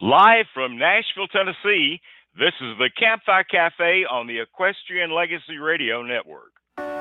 Live from Nashville, Tennessee, this is the Campfire Cafe on the Equestrian Legacy Radio Network.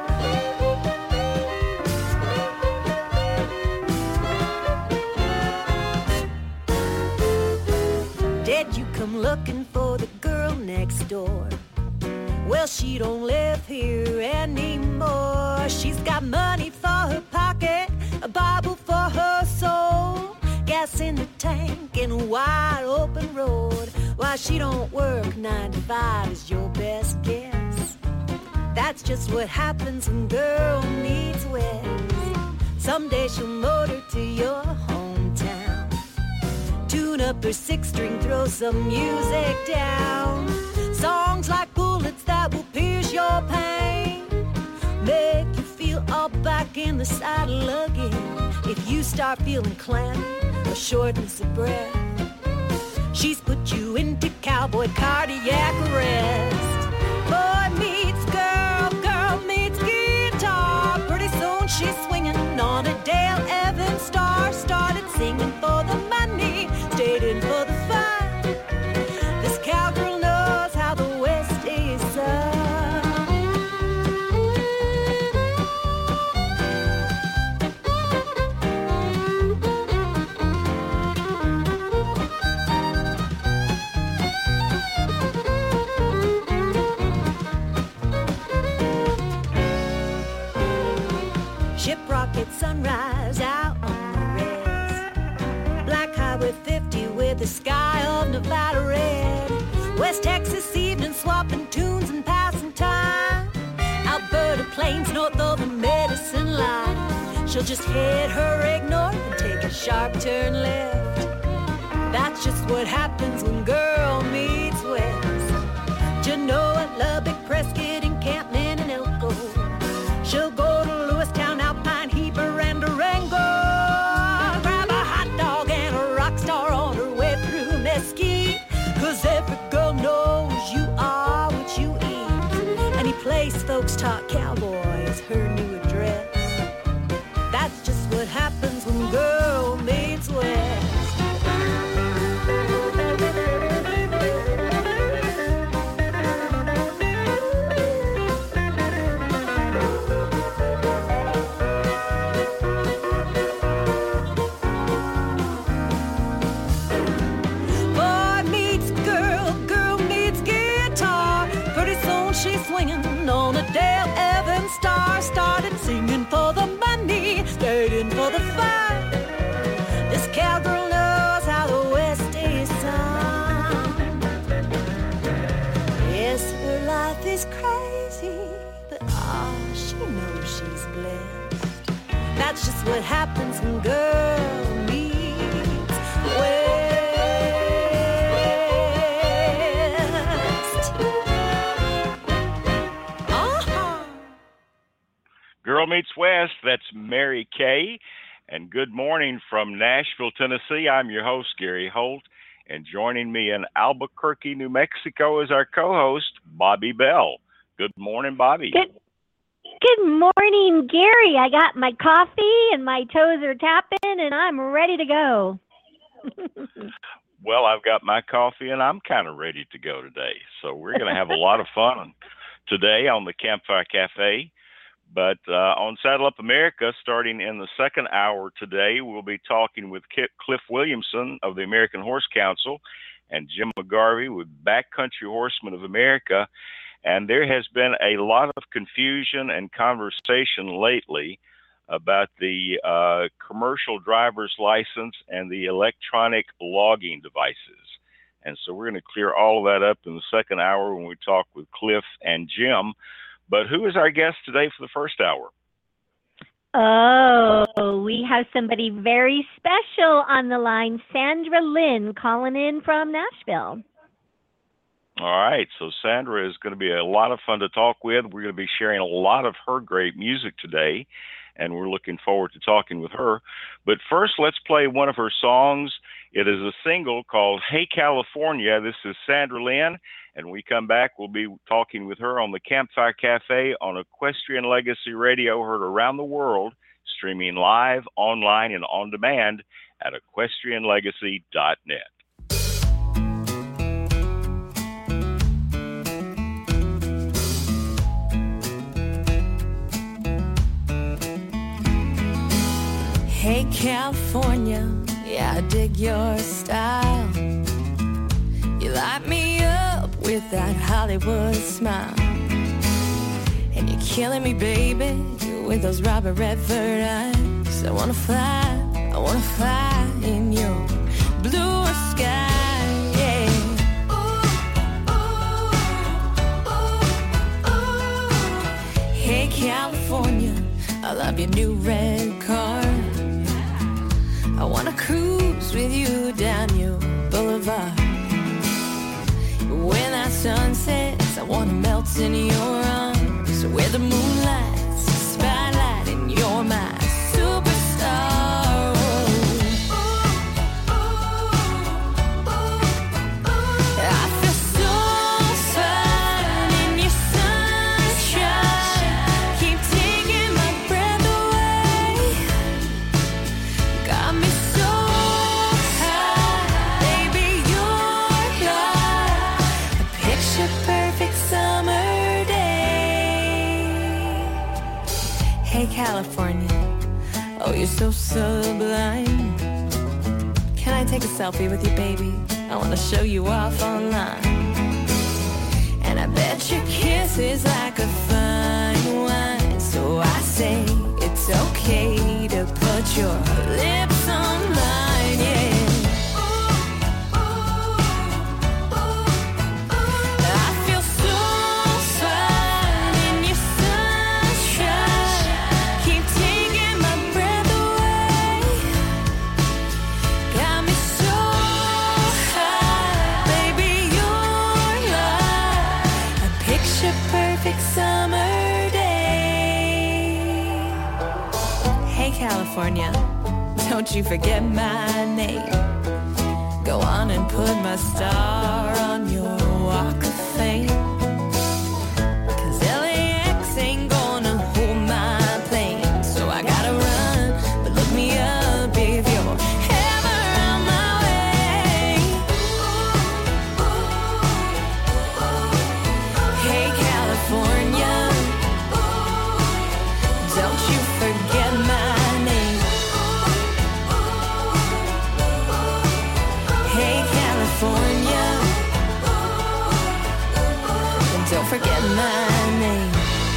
Did you come looking for the girl next door? Well, she don't live here anymore. She's got money for her pocket, a Bible for her soul, gas in the tank and a wide open road. Why she don't work 9 to 5 is your best guess. That's just what happens when girl needs West. Someday she'll motor to your hometown, tune up her 6-string, throw some music down. Songs like bullets that will pierce your pain, make you feel all back in the saddle again. If you start feeling clammy or shortness of breath, she's put you into cowboy cardiac arrest. Boy meets girl, girl meets guitar. Pretty soon she's swinging on a Dale Evans star. Started singing for the money, stayed in for the fun. This cowgirl knows how the West is Shiprock at sunrise out on the res. Black Highway 50 with the sky of Nevada red. West Texas evening swapping tunes and passing time. Alberta plains north of the Medicine Line. She'll just head her egg north and take a sharp turn left. That's just what happens when girl meets West. Genoa, Lubbock, Prescott, Encampment, and Elko. She'll go to Lewistown, Alpine, Heber, and Durango. Grab a hot dog and a rock star on her way through Mesquite. 'Cause every girl knows you are what you eat. Any place folks talk cowboy is her new address. That's just what happens when girl meets West. On a Dale Evans star, started singing for the money, stayed in for the fun. This cowgirl knows how the West is sung. Yes, her life is crazy, but she knows she's blessed. That's just what happens when girl meets West. Girl Meets West, that's Mary Kay. And good morning from Nashville, Tennessee. I'm your host, Gary Holt. And joining me in Albuquerque, New Mexico is our co-host, Bobby Bell. Good morning, Bobby. Good morning, Gary. I got my coffee and my toes are tapping and I'm ready to go. Well, I've got my coffee and I'm kind of ready to go today. So we're going to have a lot of fun today on the Campfire Cafe. But on Saddle Up America, starting in the second hour today, we'll be talking with Cliff Williamson of the American Horse Council and Jim McGarvey with Backcountry Horsemen of America. And there has been a lot of confusion and conversation lately about the commercial driver's license and the electronic logging devices. And so we're going to clear all of that up in the second hour when we talk with Cliff and Jim. But who is our guest today for the first hour? Oh, we have somebody very special on the line, Sandra Lynn, calling in from Nashville. All right, so Sandra is going to be a lot of fun to talk with. We're going to be sharing a lot of her great music today, and we're looking forward to talking with her. But first, let's play one of her songs. It is a single called Hey California. This is Sandra Lynn. And when we come back, we'll be talking with her on the Campfire Cafe on Equestrian Legacy Radio, heard around the world, streaming live, online, and on demand at equestrianlegacy.net. California, yeah, I dig your style. You light me up with that Hollywood smile. And you're killing me, baby, with those Robert Redford eyes. I wanna fly in your blue sky, yeah. Hey, California, I love your new red car. I wanna cruise with you down your boulevard. When that sun sets, I wanna melt in your arms. Where the moonlight's a spotlight and you're my superstar. I feel so fine in your sunshine. Keep taking my breath away. Got me so high, baby, you're like a picture-perfect summer day. Hey, California, oh, you're so sublime. Can I take a selfie with you, baby? I wanna show you off online. And I bet your kiss is like a fine wine. So I say it's okay to put your lips on mine, yeah. I feel so fine in your sunshine. Keep taking my breath away. Got me so high, baby, you're like a picture-perfect summer day. Hey, California, don't you forget my name. Go on and put my star on your walk of fame. 'Cause LAX ain't gonna hold my plane. So I gotta run, but look me up if you're ever on my way. Hey, California, don't you forget my name. Hey, California, and don't forget my name.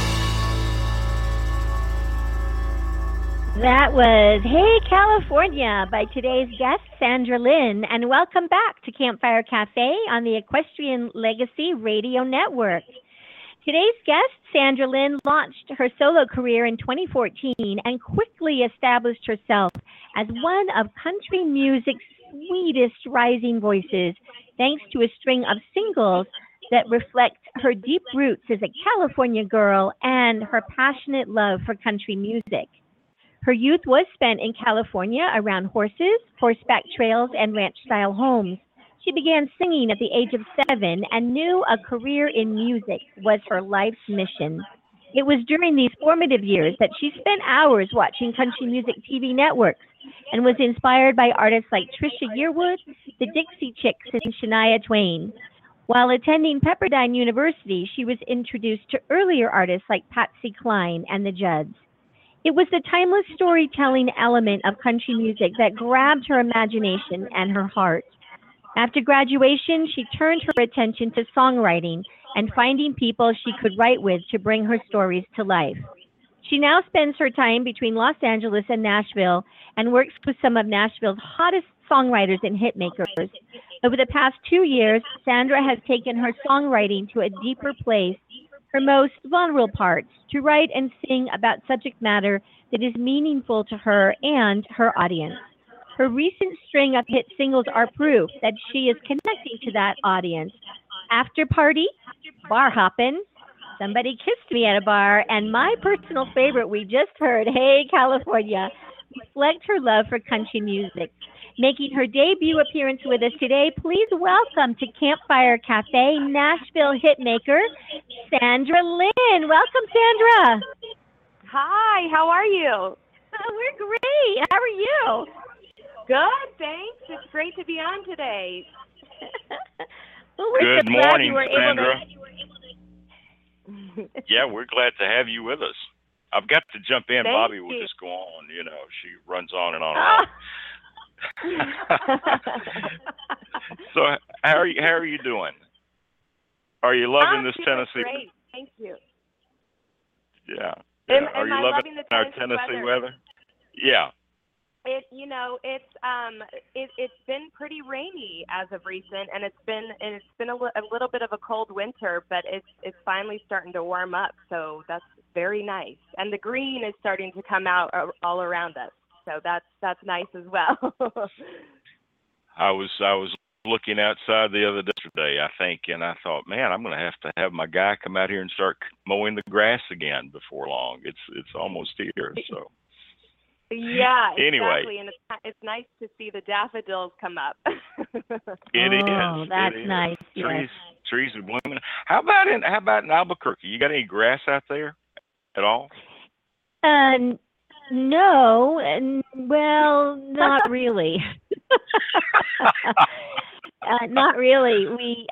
That was Hey California by today's guest, Sandra Lynn, and welcome back to Campfire Cafe on the Equestrian Legacy Radio Network. Today's guest, Sandra Lynn, launched her solo career in 2014 and quickly established herself as one of country music's sweetest rising voices, thanks to a string of singles that reflect her deep roots as a California girl and her passionate love for country music. Her youth was spent in California around horses, horseback trails, and ranch-style homes. She began singing at the age of 7 and knew a career in music was her life's mission. It was during these formative years that she spent hours watching country music TV networks and was inspired by artists like Trisha Yearwood, the Dixie Chicks, and Shania Twain. While attending Pepperdine University, she was introduced to earlier artists like Patsy Cline and the Judds. It was the timeless storytelling element of country music that grabbed her imagination and her heart. After graduation, she turned her attention to songwriting and finding people she could write with to bring her stories to life. She now spends her time between Los Angeles and Nashville and works with some of Nashville's hottest songwriters and hitmakers. Over the past 2 years, Sandra has taken her songwriting to a deeper place, her most vulnerable parts, to write and sing about subject matter that is meaningful to her and her audience. Her recent string of hit singles are proof that she is connecting to that audience. After Party, Bar Hoppin', Somebody Kissed Me at a Bar, and my personal favorite we just heard, Hey California, reflect her love for country music. Making her debut appearance with us today, please welcome to Campfire Cafe Nashville hitmaker, Sandra Lynn. Welcome, Sandra. Hi, how are you? We're great. How are you? Good, thanks. It's great to be on today. Well, we're Good so glad morning, you were Sandra. able to... Yeah, we're glad to have you with us. I've got to jump in. Thank Bobby will you. just go on. You know, she runs on and on and on. So how are you doing? Are you loving this doing Tennessee? Great, thank you. Yeah. Am Are you I loving the our Tennessee weather? Yeah. It's been pretty rainy as of recent, and it's been a little bit of a cold winter, but it's finally starting to warm up, so that's very nice. And the green is starting to come out all around us, so that's nice as well. I was looking outside the other day, I think, and I thought, man, I'm going to have my guy come out here and start mowing the grass again before long. It's almost here, so. Yeah, exactly. Anyway. And it's nice to see the daffodils come up. It is. Oh, that's nice. Trees are blooming. How about in Albuquerque? You got any grass out there at all? No, well, not really. Not really.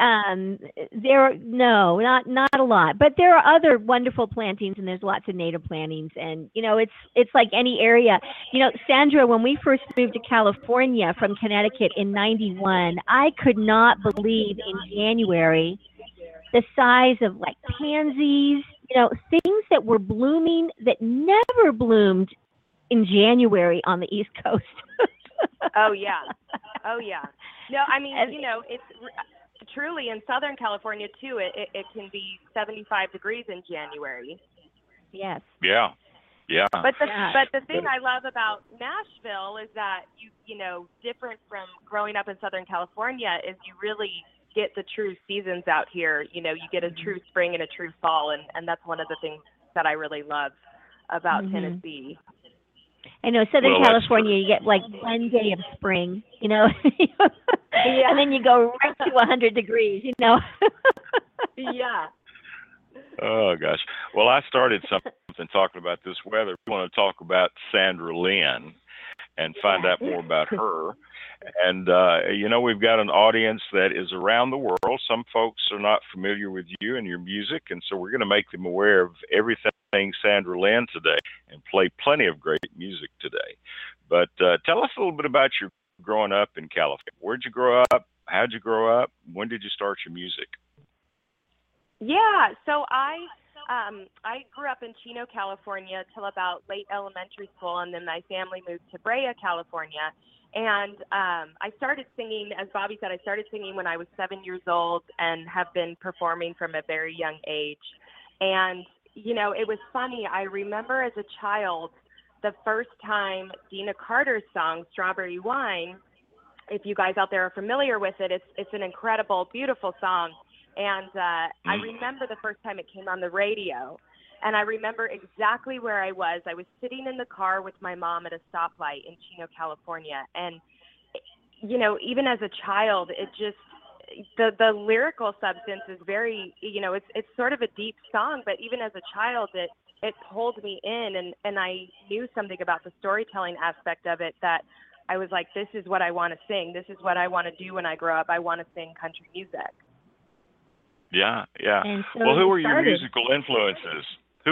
Not a lot. But there are other wonderful plantings, and there's lots of native plantings. And it's like any area. Sandra, when we first moved to California from Connecticut in '91, I could not believe in January the size of like pansies. Things that were blooming that never bloomed in January on the East Coast. Oh yeah. No, I mean, it's truly in Southern California too. It can be 75 degrees in January. Yes. Yeah. But the thing I love about Nashville is that different from growing up in Southern California, is you really get the true seasons out here. You get a true spring and a true fall, and that's one of the things that I really love about Tennessee. I know Southern California, you get like 1 day of spring, Yeah. And then you go right to 100 degrees, Yeah. Oh gosh. Well, I started something talking about this weather. We want to talk about Sandra Lynn and find out more about her. And we've got an audience that is around the world. Some folks are not familiar with you and your music, and so we're going to make them aware of everything Sandra Lynn today and play plenty of great music today. But tell us a little bit about your growing up in California. Where'd you grow up? How'd you grow up? When did you start your music? Yeah, so I grew up in Chino, California till about late elementary school, and then my family moved to Brea, California. And I started singing, as Bobby said, I started singing when I was 7 years old and have been performing from a very young age. And, it was funny. I remember as a child, the first time Dina Carter's song, Strawberry Wine, if you guys out there are familiar with it, it's an incredible, beautiful song. And I remember the first time it came on the radio. And I remember exactly where I was. I was sitting in the car with my mom at a stoplight in Chino, California. And, even as a child, it just, the lyrical substance is very, it's sort of a deep song, but even as a child, it pulled me in, and I knew something about the storytelling aspect of it that I was like, this is what I want to sing. This is what I want to do when I grow up. I want to sing country music. Yeah. And so well, who are your musical influences?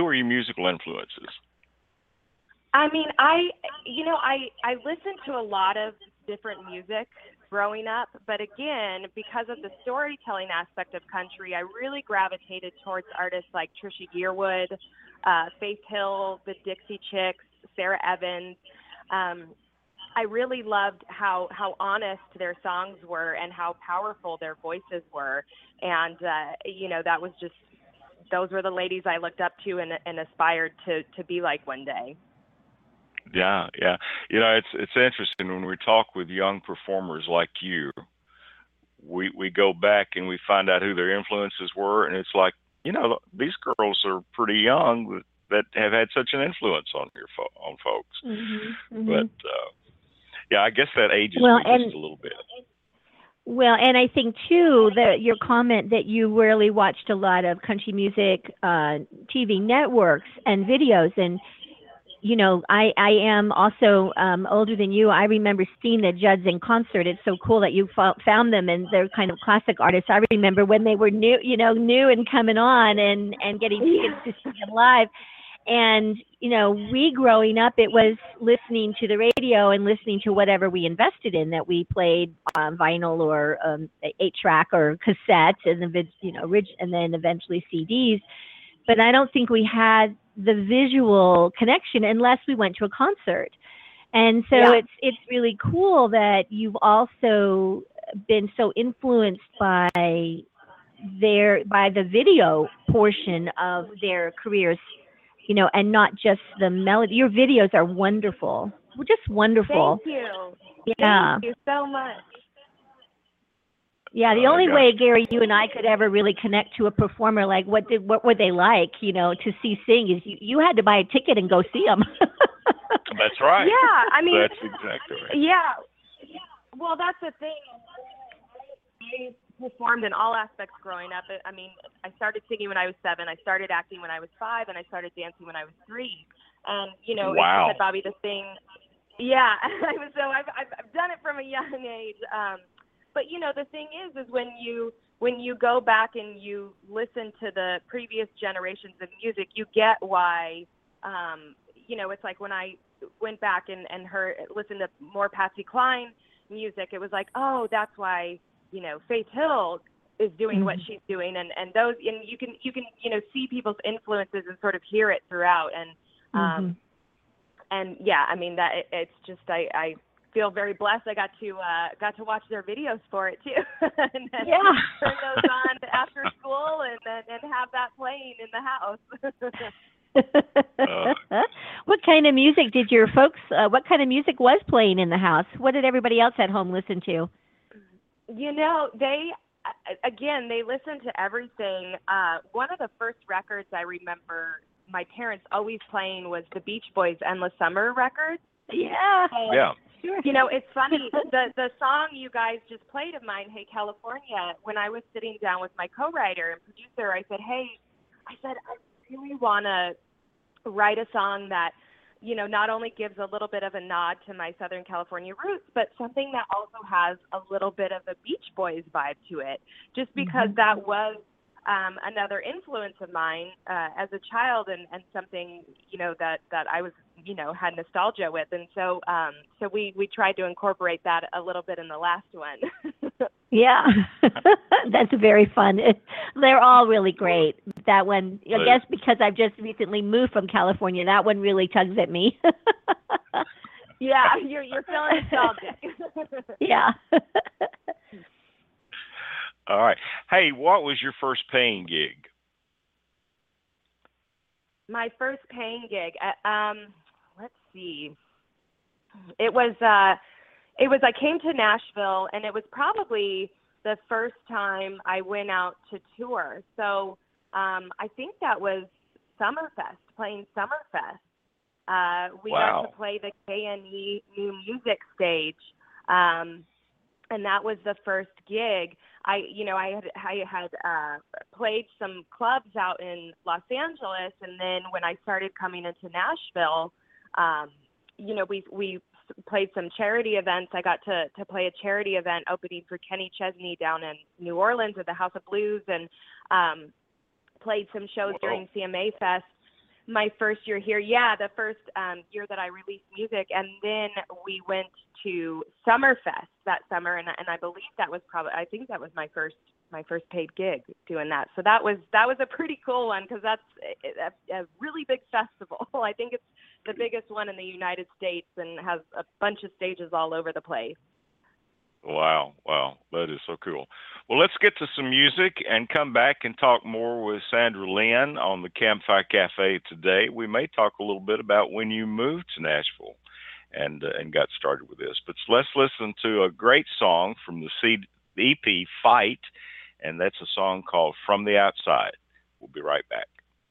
I mean, I listened to a lot of different music growing up, but again, because of the storytelling aspect of country, I really gravitated towards artists like Trisha Yearwood, Faith Hill, the Dixie Chicks, Sarah Evans. I really loved how honest their songs were and how powerful their voices were. And, that was just, those were the ladies I looked up to and aspired to be like one day. Yeah. It's interesting when we talk with young performers like you, we go back and we find out who their influences were. And it's like, these girls are pretty young that have had such an influence on on folks. Mm-hmm. But, I guess that ages me just a little bit. Well, and I think too that your comment that you really watched a lot of country music TV networks and videos, and I am also older than you. I remember seeing the Judds in concert. It's so cool that you found them, and they're kind of classic artists. I remember when they were new and coming on, and getting tickets to see them live. And, we growing up, it was listening to the radio and listening to whatever we invested in that we played on vinyl or 8-track or cassette and then, and then eventually CDs. But I don't think we had the visual connection unless we went to a concert. And so it's really cool that you've also been so influenced by the video portion of their careers, and not just the melody. Your videos are wonderful. Just wonderful. Thank you. Yeah. Thank you so much. Yeah, the only way, Gary, you and I could ever really connect to a performer, like what were they like, to see sing, is you had to buy a ticket and go see them. That's right. Yeah, I mean, that's exactly right. Yeah. Well, that's the thing. I performed in all aspects growing up. I mean, I started singing when I was 7. I started acting when I was 5, and I started dancing when I was 3. And wow. Like you said, Bobby, the thing. Yeah, so I've done it from a young age. But the thing is when you go back and you listen to the previous generations of music, you get why. It's like when I went back and listened to more Patsy Cline music, it was like, oh, that's why. Faith Hill is doing what she's doing, and those, and you can see people's influences and sort of hear it throughout, and yeah, I mean that it's just I feel very blessed. I got to watch their videos for it too, and then turn those on after school and have that playing in the house. What kind of music did your folks? What kind of music was playing in the house? What did everybody else at home listen to? They listened to everything. One of the first records I remember my parents always playing was the Beach Boys' Endless Summer record. Yeah. Yeah. It's funny, the song you guys just played of mine, Hey California, when I was sitting down with my co-writer and producer, I said, I really want to write a song that, not only gives a little bit of a nod to my Southern California roots, but something that also has a little bit of a Beach Boys vibe to it, just because that was another influence of mine as a child and something, that I was, had nostalgia with. And so we tried to incorporate that a little bit in the last one. Yeah, that's very fun. They're all really great. That one, I guess because I've just recently moved from California, that one really tugs at me. Yeah, you're feeling nostalgic. Yeah. All right. Hey, what was your first paying gig? My first paying gig, let's see. It was I came to Nashville, and it was probably the first time I went out to tour. So I think that was Summerfest, playing Summerfest. We got to play the KNE New Music stage, and that was the first gig. I had played some clubs out in Los Angeles, and then when I started coming into Nashville, we played some charity events. I got to play a charity event opening for Kenny Chesney down in New Orleans at the House of Blues, and played some shows during CMA Fest. My first year here, the first year that I released music, and then we went to Summerfest that summer, and I believe that was I think that was my first paid gig doing that. So that was a pretty cool one, because that's a really big festival. I think it's the biggest one in the United States and has a bunch of stages all over the place. Wow, that is so cool. Well, let's get to some music and come back and talk more with Sandra Lynn on the Campfire Cafe today. We may talk a little bit about when you moved to Nashville and got started with this. But let's listen to a great song from the EP Fight, and that's a song called From the Outside. We'll be right back.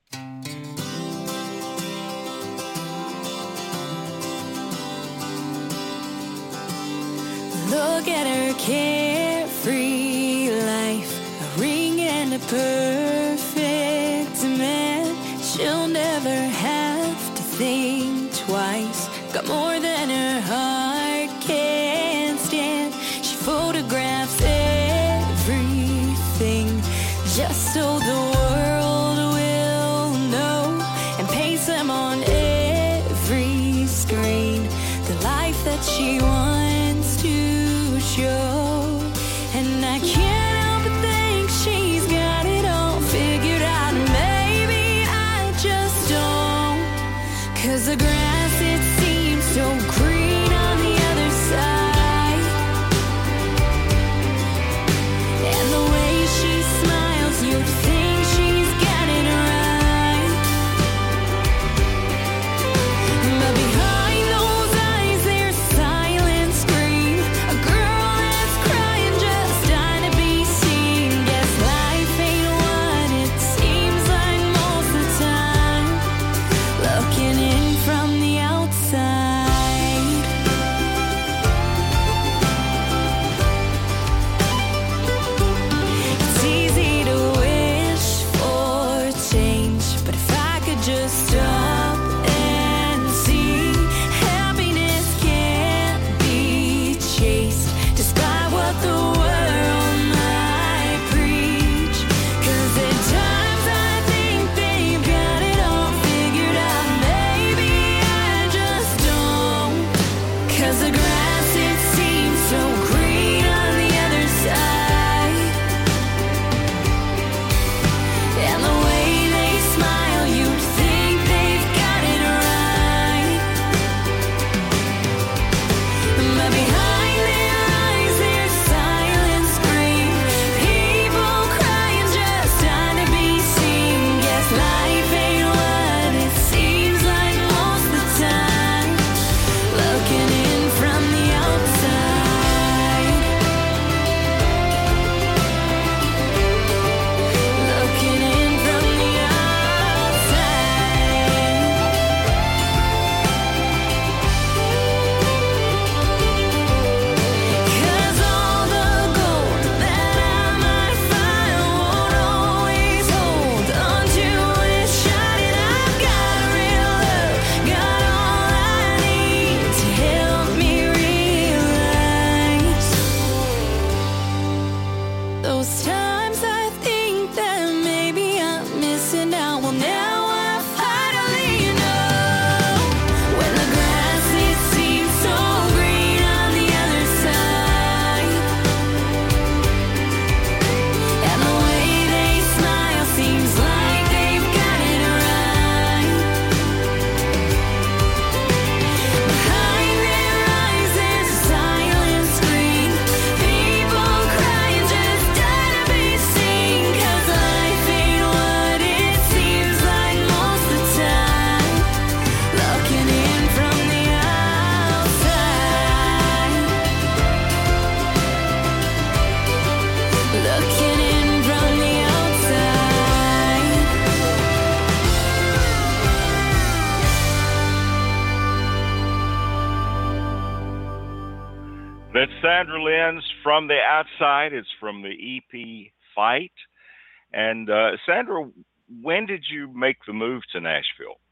Look at her carefree life, a ring and a perfect man. She'll never have to think twice. Got more than her heart can stand. She photographs everything just so the world will know, and paints them I can't help but think she's got it all figured out. And maybe I just don't. 'Cause the grass, it seems so green on the other side. And the way she smiles, you'd think she's got it right. But behind those eyes, there's silent scream. A girl that's crying, just dying to be seen. Guess life ain't what it seems like most of the time. Looking in from the outside. It's easy to wish for change, but if I could just stop and see, happiness can't be chased, despite what the world might preach. 'Cause at times I think they've got it all figured out. Maybe I just don't. 'Cause the grass, it seems so green on the other side. And the way they smile, you'd think they've got it right. But behind their eyes, there's silent scream. People crying, just trying to be seen. Guess life ain't what it seems like most of the time. Looking in from the outside. Looking in from the outside. 'Cause all the gold that I might find won't always hold onto this shining. I've got real love, got all I need to help me realize those times I think that maybe I'm missing out. Well, now I finally know. When the grass, it seems so green on the other side. And the way they smile seems like they've got it right. Behind their eyes, there's a silent scream. People crying, just dying to be seen. 'Cause life ain't what it seems like most of the time. Looking in from the outside. Looking in from the outside. That's Sandra Lynn's From the Outside. It's from the EP Fight. And Sandra, when did you make the move to Nashville?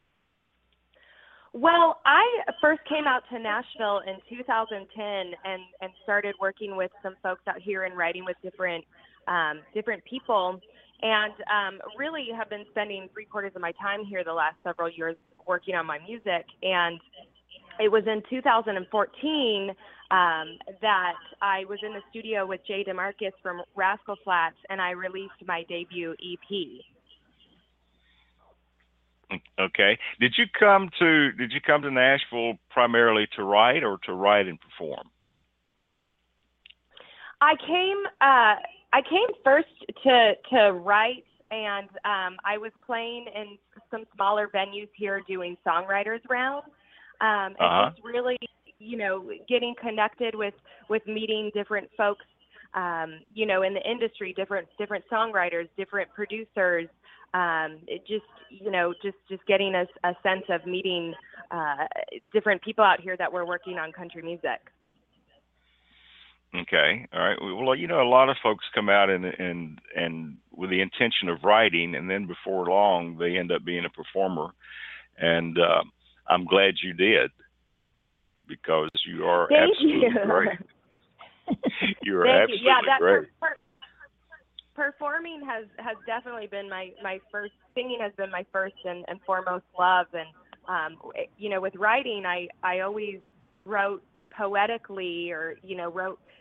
Well, I first came out to Nashville in 2010 and started working with some folks out here and writing with different people, and really have been spending 3/4 of my time here the last several years working on my music. And it was in 2014 that I was in the studio with Jay DeMarcus from Rascal Flatts, and I released my debut EP. Okay. Did you come to Nashville primarily to write or to write and perform? I came first to write, and I was playing in some smaller venues here doing songwriters rounds, and just really, getting connected with meeting different folks, in the industry, different songwriters, different producers. Just getting a sense of meeting different people out here that were working on country music. Okay, all right. Well, a lot of folks come out and with the intention of writing, and then before long they end up being a performer. And I'm glad you did, because you are absolutely great. You are absolutely great. Performing has definitely been my first. Singing has been my first and foremost love. And with writing, I always wrote poetically, or wrote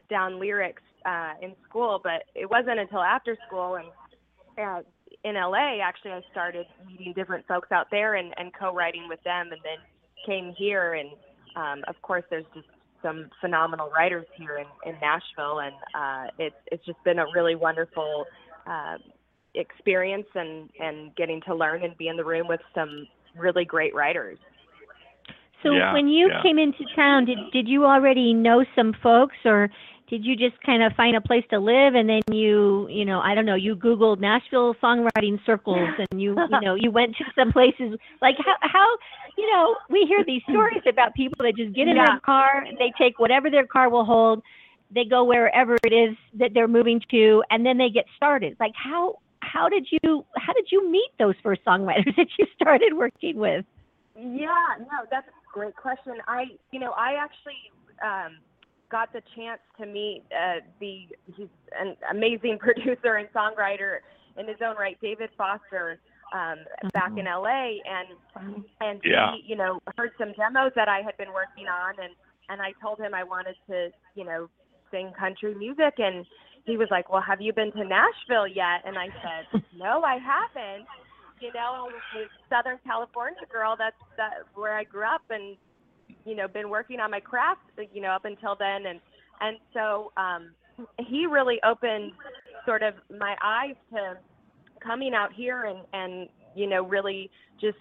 down lyrics in school, but it wasn't until after school and in LA, actually, I started meeting different folks out there and co-writing with them, and then came here. And of course, there's just some phenomenal writers here in Nashville, and it's just been a really wonderful experience and getting to learn and be in the room with some really great writers. So when you came into town, did you already know some folks, or did you just kind of find a place to live and then you I don't know, you Googled Nashville songwriting circles and you went to some places? Like how we hear these stories about people that just get in their car, they take whatever their car will hold, they go wherever it is that they're moving to, and then they get started. Like how did you meet those first songwriters that you started working with? Yeah, no, that's a great question. I actually got the chance to meet he's an amazing producer and songwriter in his own right, David Foster, back in LA, and he, heard some demos that I had been working on, and I told him I wanted to, sing country music, and he was like, well, have you been to Nashville yet? And I said, no, I haven't. I'm a Southern California girl. That's where I grew up, and been working on my craft, up until then, and so he really opened sort of my eyes to coming out here and really just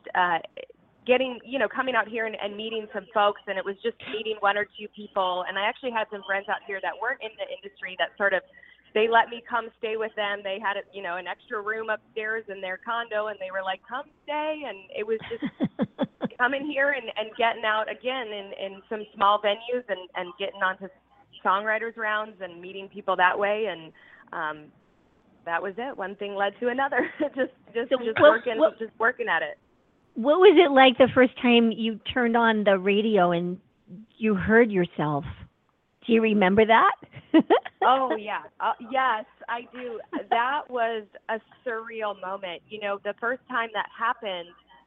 coming out here and meeting some folks, and it was just meeting one or two people, and I actually had some friends out here that weren't in the industry that sort of, they let me come stay with them. They had an extra room upstairs in their condo, and they were like, come stay, and it was just coming here and getting out again in some small venues and getting onto songwriters rounds and meeting people that way, and that was it. One thing led to another. just working at it. What was it like the first time you turned on the radio and you heard yourself? Do you remember that? Oh, yeah. Yes, I do. That was a surreal moment. The first time that happened,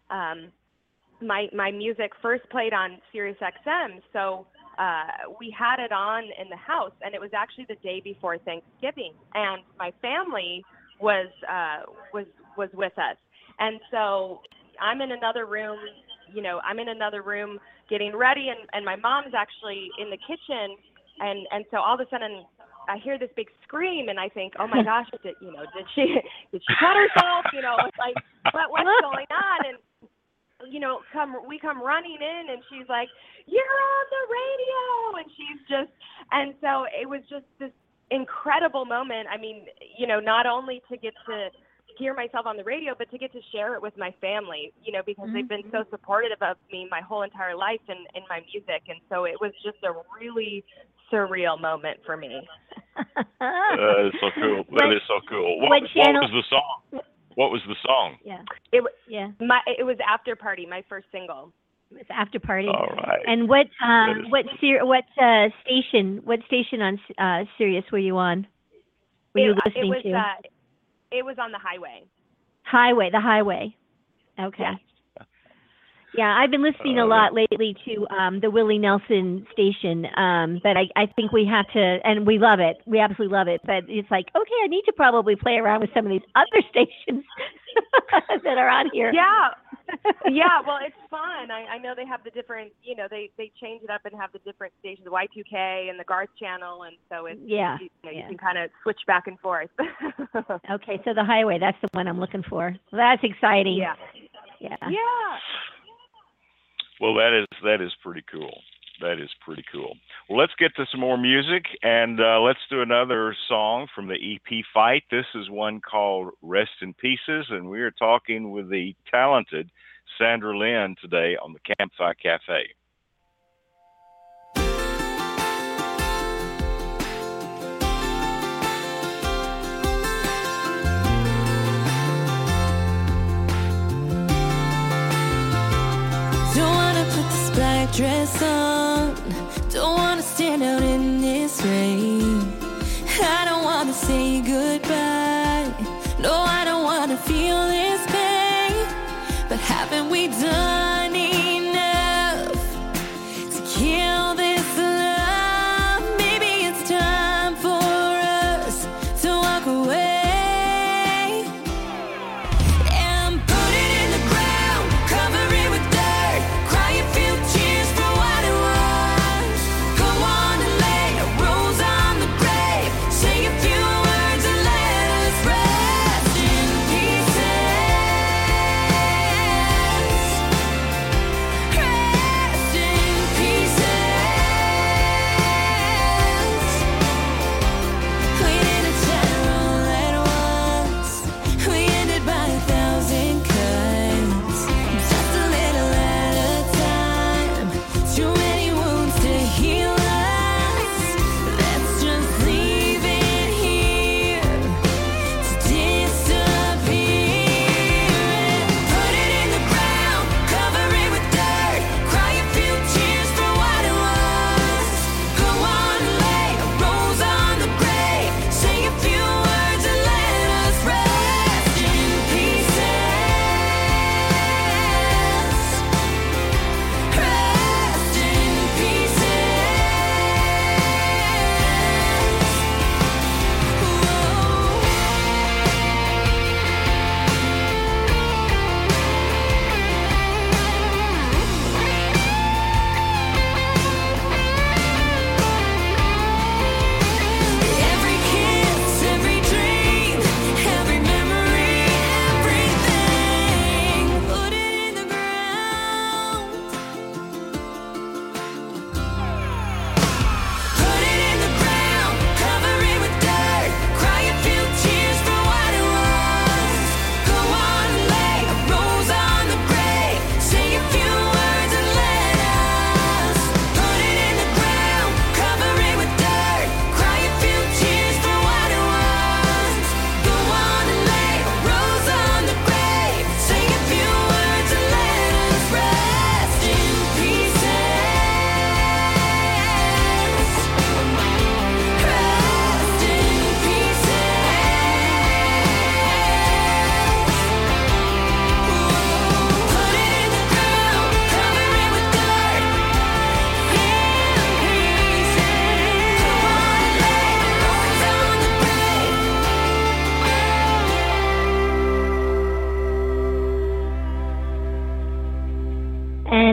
my music first played on Sirius XM, so we had it on in the house, and it was actually the day before Thanksgiving, and my family was with us, and so I'm in another room. Getting ready, and my mom's actually in the kitchen, and so all of a sudden I hear this big scream, and I think, oh my gosh, did she cut herself? It's like, what's going on? And we come running in, and she's like, you're on the radio, and so it was just this incredible moment. I mean, not only to get to hear myself on the radio, but to get to share it with my family, because they've been so supportive of me my whole entire life and in my music, and so it was just a really surreal moment for me. That is so cool. That is so cool. What was the song? What was the song? Yeah. It was After Party, my first single. It was After Party. All right. And what station on Sirius were you on? Were you listening to? It was on the highway. The highway. Okay. Yeah. Yeah, I've been listening a lot lately to the Willie Nelson station, but I think we have to, and we love it. We absolutely love it. But it's like, okay, I need to probably play around with some of these other stations that are on here. Yeah. Yeah, well, it's fun. I know they have the different, they change it up and have the different stations, the Y2K and the Garth channel, and so it's, you can kind of switch back and forth. Okay, so the highway, that's the one I'm looking for. Well, that's exciting. Yeah. Well, that is pretty cool. That is pretty cool. Well, let's get to some more music, and let's do another song from the EP Fight. This is one called Rest in Pieces, and we are talking with the talented Sandra Lynn today on the Campfire Cafe. Black dress on, don't wanna stand out in this rain. I don't wanna say goodbye, no, I don't wanna feel this pain. But haven't we done enough to kill this love? Maybe it's time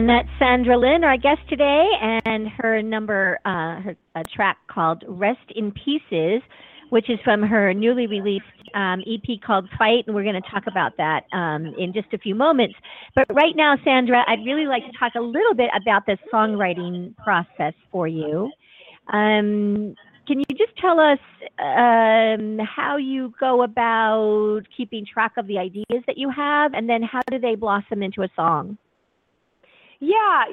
And that's Sandra Lynn, our guest today, and her a track called Rest in Pieces, which is from her newly released EP called Fight, and we're going to talk about that in just a few moments. But right now, Sandra, I'd really like to talk a little bit about the songwriting process for you. Can you just tell us how you go about keeping track of the ideas that you have, and then how do they blossom into a song? Yeah,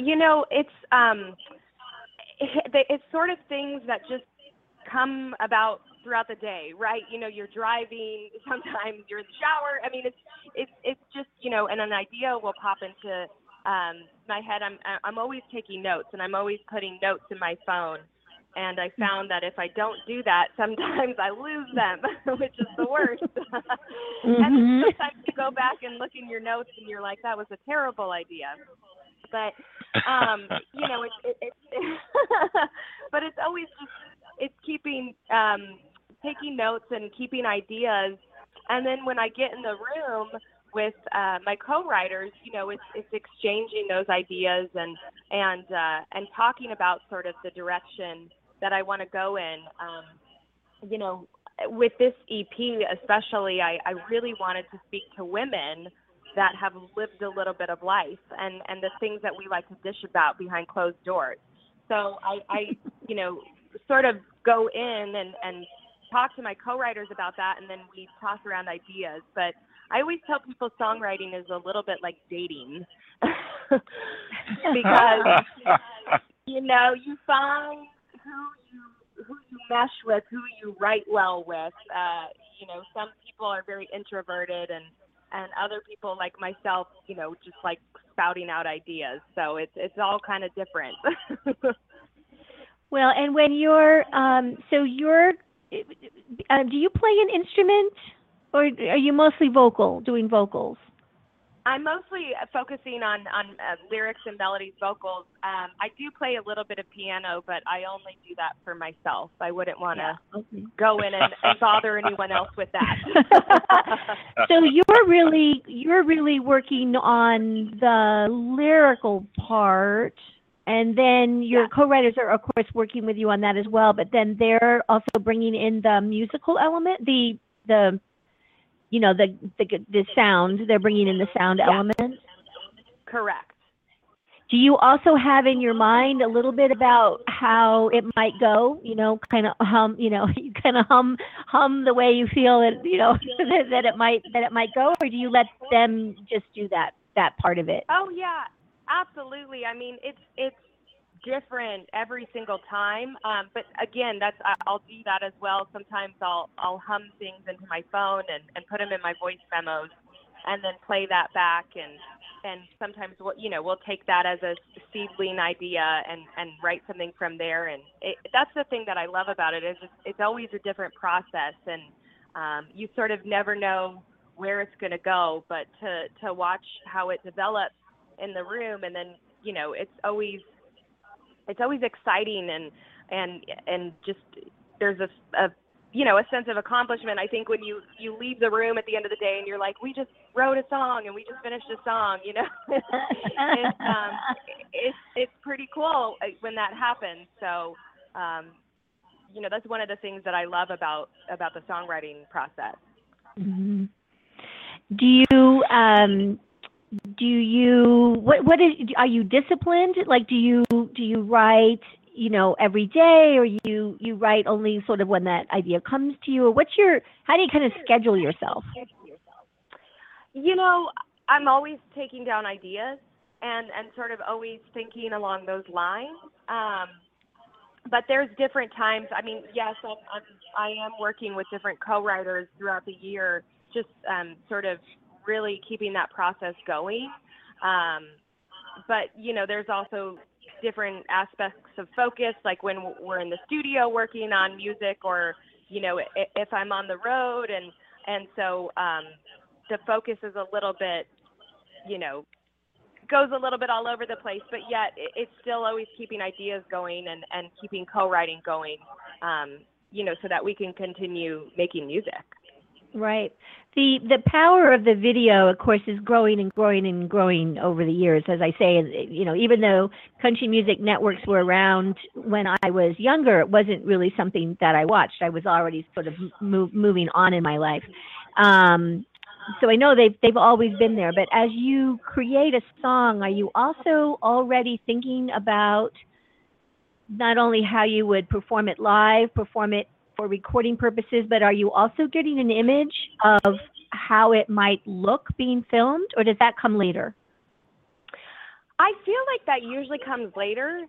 it's sort of things that just come about throughout the day, right? You're driving, sometimes you're in the shower. I mean, it's just, and an idea will pop into my head. I'm always taking notes, and I'm always putting notes in my phone. And I found that if I don't do that, sometimes I lose them, which is the worst. And sometimes you go back and look in your notes and you're like, that was a terrible idea. But, but it's always just, it's keeping, taking notes and keeping ideas. And then when I get in the room with my co-writers, it's exchanging those ideas and talking about sort of the direction that I want to go in. With this EP especially, I really wanted to speak to women that have lived a little bit of life and the things that we like to dish about behind closed doors. So I sort of go in and talk to my co-writers about that, and then we toss around ideas. But I always tell people songwriting is a little bit like dating because, you find who you mesh with, who you write well with. Some people are very introverted and other people like myself, just like spouting out ideas. So it's all kind of different. Well, and when you're, do you play an instrument, or are you mostly doing vocals? I'm mostly focusing on lyrics and melodies, vocals. I do play a little bit of piano, but I only do that for myself. I wouldn't want to go in and bother anyone else with that. So you're really working on the lyrical part, and then your co-writers are, of course, working with you on that as well. But then they're also bringing in the musical element, the sound. They're bringing in the sound element. Correct. Do you also have in your mind a little bit about how it might go? Kind of hum. You kind of hum the way you feel it. that it might go, or do you let them just do that part of it? Oh yeah, absolutely. I mean, it's different every single time. But again, I'll do that as well. Sometimes I'll hum things into my phone and put them in my voice memos, and then play that back. And sometimes we'll take that as a seedling idea and write something from there. And that's the thing that I love about it is it's always a different process, and you sort of never know where it's going to go. But to watch how it develops in the room, and then it's always exciting and just there's a sense of accomplishment. I think when you leave the room at the end of the day and you're like, we just wrote a song and we just finished a song, it's pretty cool when that happens. So, that's one of the things that I love about the songwriting process. Mm-hmm. Are you disciplined? Like, do you write, every day, or you write only sort of when that idea comes to you, or how do you kind of schedule yourself? I'm always taking down ideas and sort of always thinking along those lines. But there's different times. I mean, yes, I am working with different co-writers throughout the year, just sort of really keeping that process going. But, there's also different aspects of focus, like when we're in the studio working on music, or, if I'm on the road. And so the focus is a little bit, goes a little bit all over the place, but yet it's still always keeping ideas going and keeping co-writing going, so that we can continue making music. Right. The power of the video, of course, is growing and growing and growing over the years. As I say, even though country music networks were around when I was younger, it wasn't really something that I watched. I was already sort of moving on in my life. So I know they've always been there. But as you create a song, are you also already thinking about not only how you would perform it live, perform it for recording purposes, but are you also getting an image of how it might look being filmed, or does that come later? I feel like that usually comes later.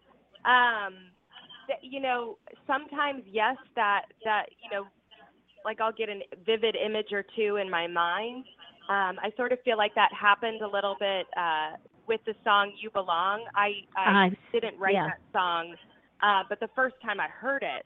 Sometimes yes, that like I'll get a vivid image or two in my mind. I sort of feel like that happened a little bit with the song "You Belong." I didn't write that song, but the first time I heard it,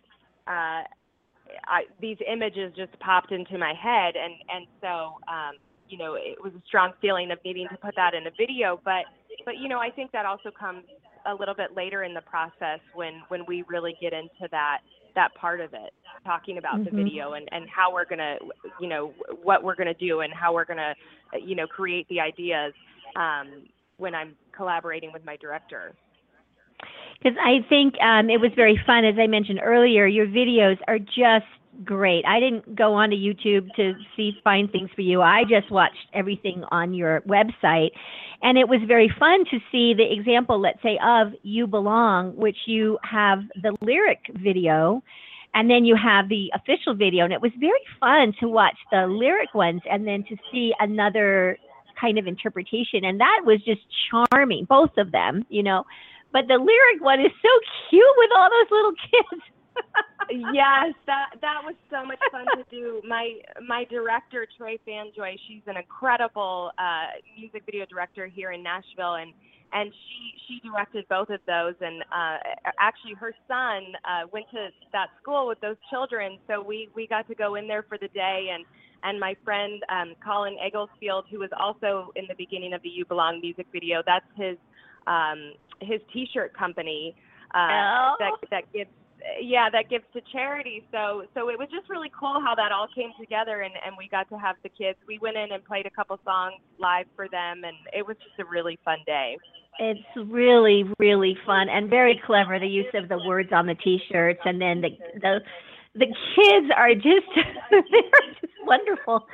these images just popped into my head, and so it was a strong feeling of needing to put that in a video. But I think that also comes a little bit later in the process when we really get into that part of it, talking about the video and how we're gonna what we're gonna do and how we're gonna create the ideas when I'm collaborating with my director. Because I think it was very fun. As I mentioned earlier, your videos are just great. I didn't go onto YouTube to find things for you. I just watched everything on your website. And it was very fun to see the example, let's say, of You Belong, which you have the lyric video, and then you have the official video. And it was very fun to watch the lyric ones and then to see another kind of interpretation. And that was just charming, both of them, But the lyric one is so cute with all those little kids. Yes, that was so much fun to do. My director, Trey Fanjoy, she's an incredible music video director here in Nashville, and she directed both of those. And actually, her son went to that school with those children, so we got to go in there for the day. And my friend Colin Egglesfield, who was also in the beginning of the You Belong music video, that's his T-shirt company that gives to charity. So it was just really cool how that all came together, and we got to have the kids. We went in and played a couple songs live for them, and it was just a really fun day. It's really, really fun and very clever, the use of the words on the T-shirts, and then the kids are just they're just wonderful.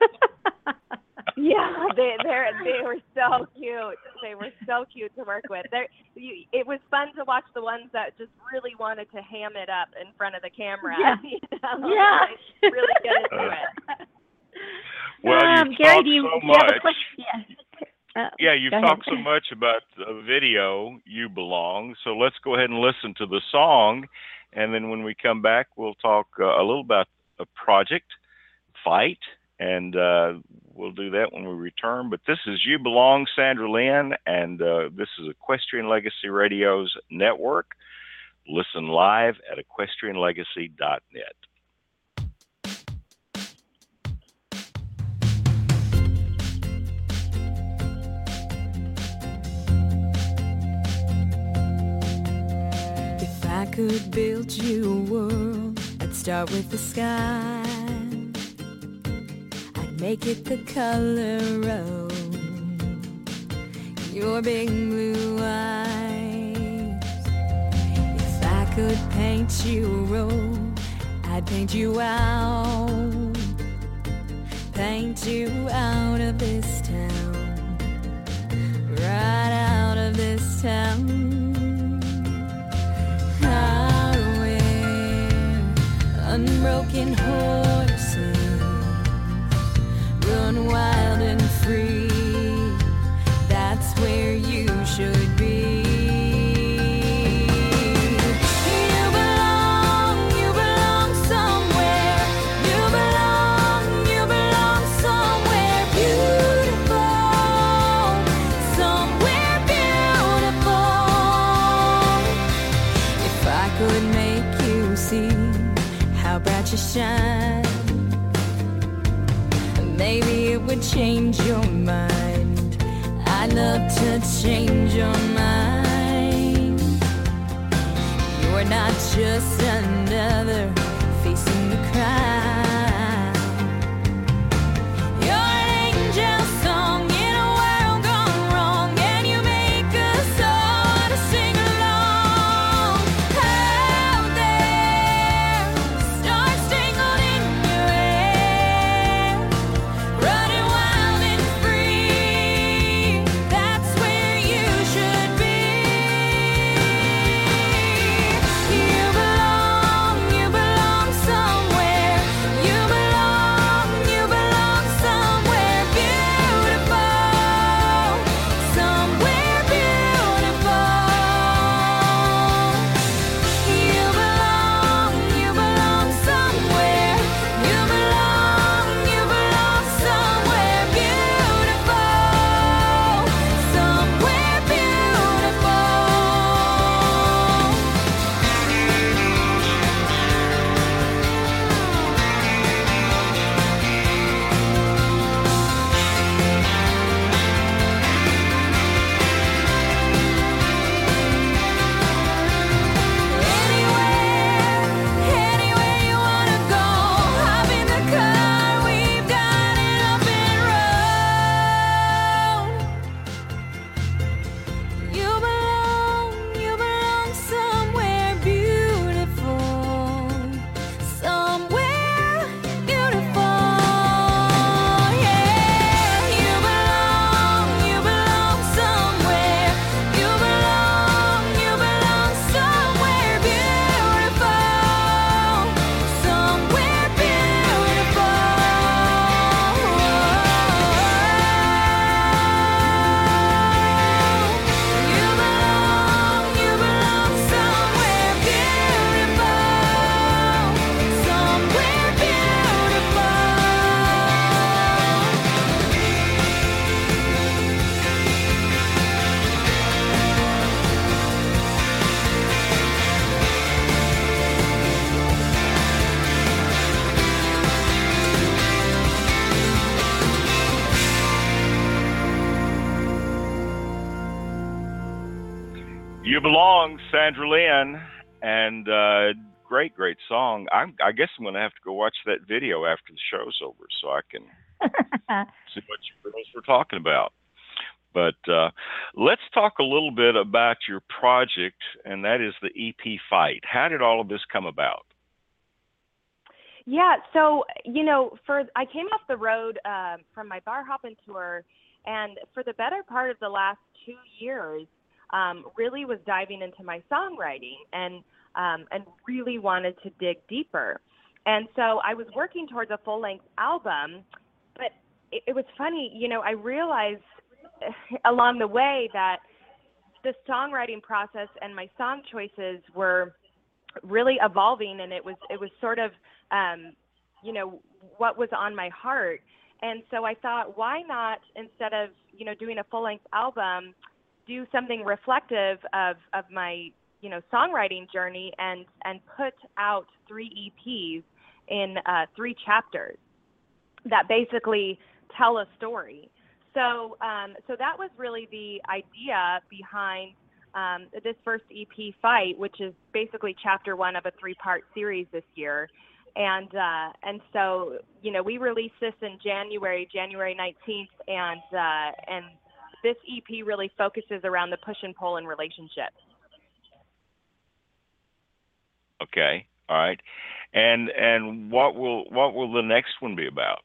Yeah, they were so cute. They were so cute to work with. It was fun to watch the ones that just really wanted to ham it up in front of the camera. Yeah. Really get into it. Well, you've Gary, talked do you so have a much. question? You've talked so much about the video, You Belong. So let's go ahead and listen to the song. And then when we come back, we'll talk a little about a project, Fight, and we'll do that when we return. But this is You Belong, Sandra Lynn, and this is Equestrian Legacy Radio's network. Listen live at equestrianlegacy.net. If I could build you a world, I'd start with the sky. I'd make it the color of your big blue eyes. If I could paint you a road, I'd paint you out. Paint you out of this town. Right out of this town. Unbroken horses run wild and free. That's where you should be. You belong somewhere. You belong somewhere beautiful. Somewhere beautiful. If I could make you see how bright you shine, maybe it would change your mind. I'd love to change your mind. You're not just another facing the crowd. You Belong, Sandra Lynn, and great song. I guess I'm going to have to go watch that video after the show's over so I can see what you girls were talking about. But let's talk a little bit about your project, and that is the EP Fight. How did all of this come about? Yeah, so, I came off the road from my bar hopping tour, and for the better part of the last 2 years, really was diving into my songwriting and really wanted to dig deeper. And so I was working towards a full-length album, but it was funny, I realized along the way that the songwriting process and my song choices were really evolving, and it was sort of, what was on my heart. And so I thought, why not, instead of, doing a full-length album, do something reflective of my, songwriting journey and put out 3 EPs in 3 chapters that basically tell a story. So that was really the idea behind this first EP, Fight, which is basically chapter 1 of a 3-part series this year. And so, we released this in January 19th, and this EP really focuses around the push and pull in relationships. Okay, all right, and what will the next one be about?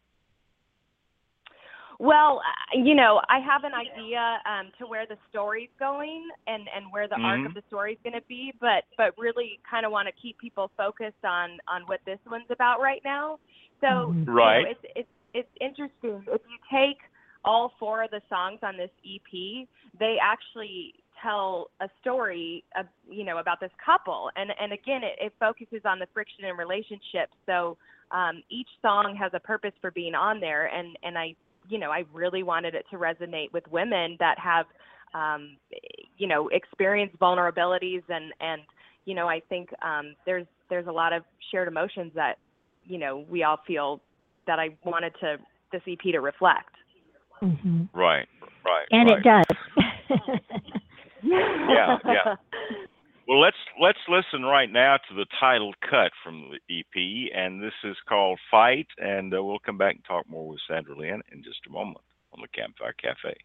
Well, I have an idea to where the story's going and where the arc of the story's going to be, but really kind of want to keep people focused on what this one's about right now. So right. It's interesting. If you take all 4 of the songs on this EP, they actually tell a story, about this couple. And again, it focuses on the friction in relationships. So each song has a purpose for being on there, and I really wanted it to resonate with women that have, experienced vulnerabilities, and I think there's a lot of shared emotions that, we all feel that I wanted this EP to reflect. Mm-hmm. Right. And right. it does. Yeah. Well, let's listen right now to the title cut from the EP, and this is called Fight, and we'll come back and talk more with Sandra Lynn in just a moment on the Campfire Cafe.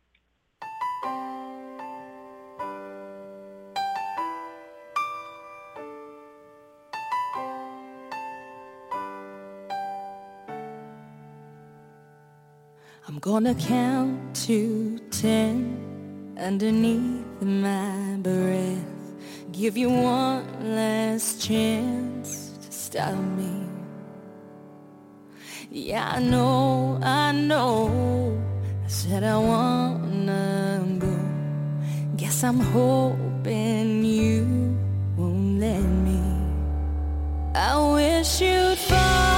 I'm gonna count to 10 underneath my breath. Give you one last chance to stop me. Yeah, I know I said I wanna go. Guess I'm hoping you won't let me. I wish you'd find.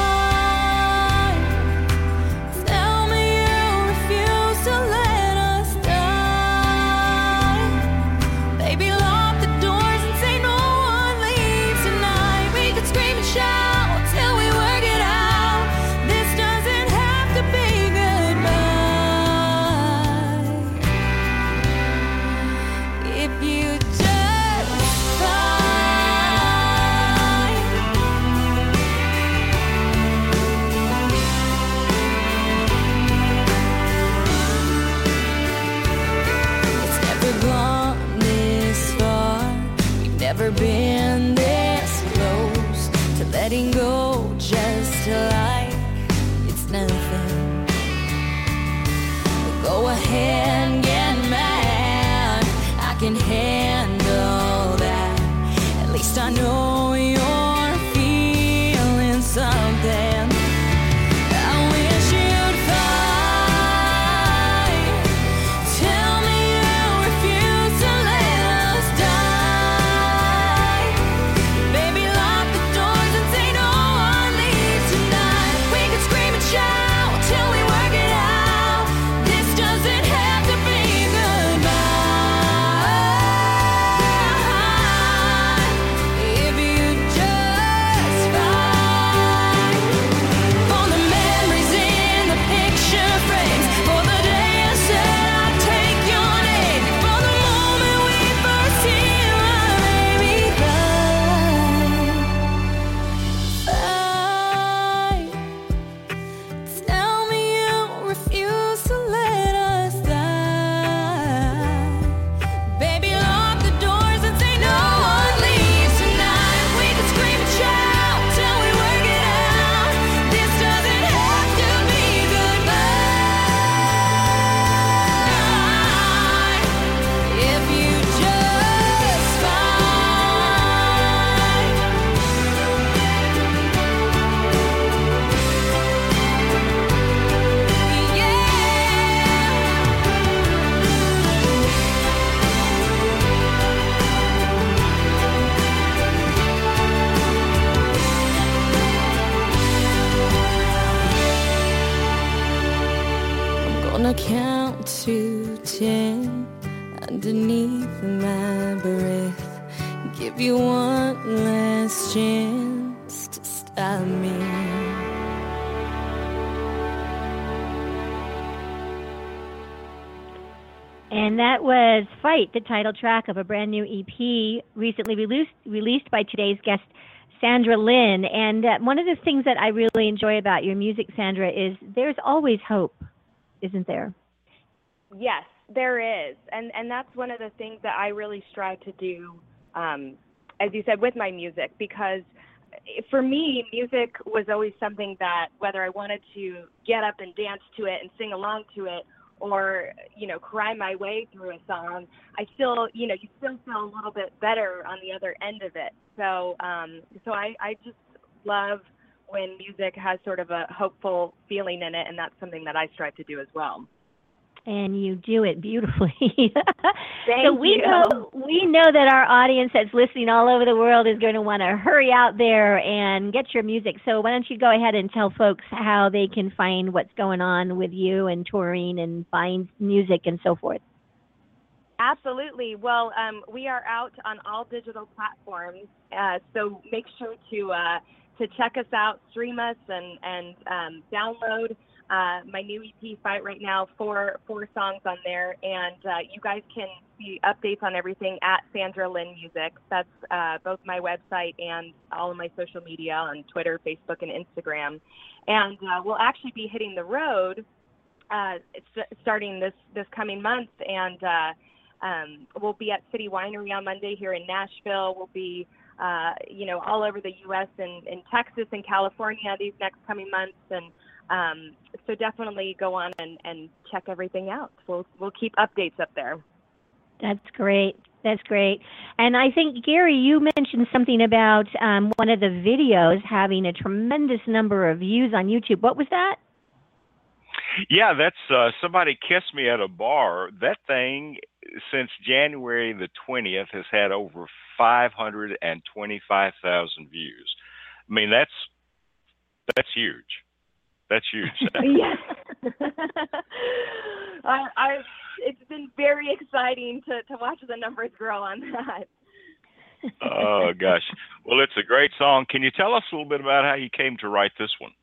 Tell me you refuse to let us die. Baby, lock the doors and say no one leaves tonight. We could scream and shout till we work it out. This doesn't have to be goodbye. If you just find. It's never gone this far. We've never been this close to letting go just like it's nothing. But go ahead, get mad. I can handle that. At least I know you're feeling something. I wish you'd fight. Tell me you refuse to let us die. Baby, lock the doors and say no one leaves tonight. We could scream and shout till we work it out. This doesn't have to be goodbye. If Gonna count to 10 underneath my breath. Give you one last chance to stop me. And that was Fight, the title track of a brand new EP recently released by today's guest, Sandra Lynn. And one of the things that I really enjoy about your music, Sandra, is there's always hope, isn't there? Yes, there is. And that's one of the things that I really strive to do, as you said, with my music, because for me, music was always something that whether I wanted to get up and dance to it and sing along to it, or, cry my way through a song, I still, you still feel a little bit better on the other end of it. So, I just love when music has sort of a hopeful feeling in it, and that's something that I strive to do as well. And you do it beautifully. Thank so we know that our audience that's listening all over the world is going to want to hurry out there and get your music. So why don't you go ahead and tell folks how they can find what's going on with you and touring and buying music and so forth. Absolutely. Well, we are out on all digital platforms, so make sure to check us out, stream us, and download my new EP, Fight, right now, four songs on there, and you guys can see updates on everything at Sandra Lynn Music. That's both my website and all of my social media on Twitter, Facebook, and Instagram. And we'll actually be hitting the road starting this coming month, and we'll be at City Winery on Monday here in Nashville. We'll be all over the U.S. and in Texas and California these next coming months, and so definitely go on and check everything out. We'll keep updates up there. That's great. That's great. And I think, Gary, you mentioned something about one of the videos having a tremendous number of views on YouTube. What was that? Yeah, that's Somebody Kissed Me at a Bar. That thing, since January the 20th, has had over 525,000 views. I mean, that's huge. That's huge. Yes. It's been very exciting to watch the numbers grow on that. Oh, gosh. Well, it's a great song. Can you tell us a little bit about how you came to write this one?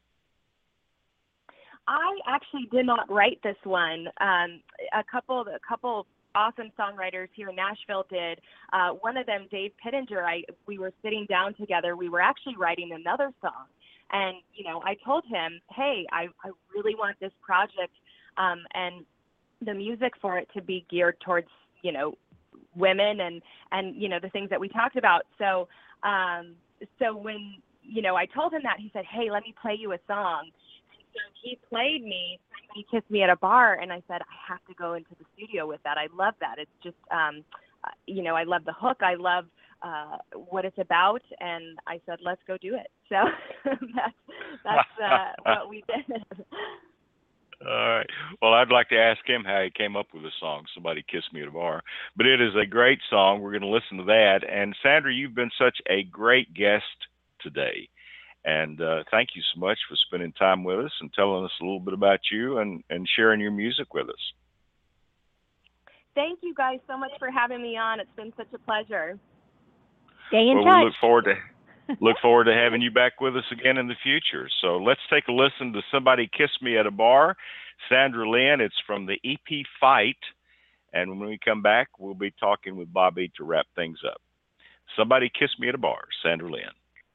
I actually did not write this one. A couple awesome songwriters here in Nashville did. One of them, Dave Pittenger, we were sitting down together. We were actually writing another song. And, I told him, hey, I really want this project and the music for it to be geared towards, women and the things that we talked about. So when, I told him that, he said, hey, let me play you a song. And so he played me Somebody Kissed Me at a Bar, and I said, I have to go into the studio with that. I love that. It's just, I love the hook. I love what it's about, and I said, let's go do it. So that's what we did. All right. Well, I'd like to ask him how he came up with the song, Somebody Kissed Me at a Bar. But it is a great song. We're going to listen to that. And Sandra, you've been such a great guest today. And thank you so much for spending time with us and telling us a little bit about you and sharing your music with us. Thank you guys so much for having me on. It's been such a pleasure. Stay in touch. We look forward to having you back with us again in the future. So let's take a listen to Somebody Kissed Me at a Bar, Sandra Lynn. It's from the EP Fight. And when we come back, we'll be talking with Bobby to wrap things up. Somebody Kissed Me at a Bar, Sandra Lynn.